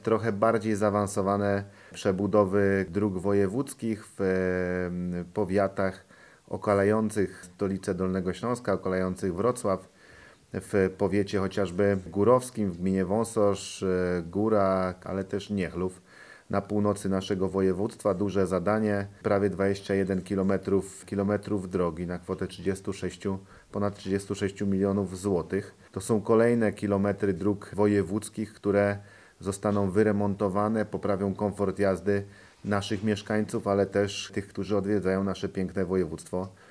trochę bardziej zaawansowane przebudowy dróg wojewódzkich w powiatach okalających stolicę Dolnego Śląska, okalających Wrocław, w powiecie chociażby górowskim, w gminie Wąsosz, Góra, ale też Niechlów. Na północy naszego województwa duże zadanie, prawie 21 kilometrów drogi na kwotę ponad 36 milionów złotych. To są kolejne kilometry dróg wojewódzkich, które zostaną wyremontowane, poprawią komfort jazdy naszych mieszkańców, ale też tych, którzy odwiedzają nasze piękne województwo.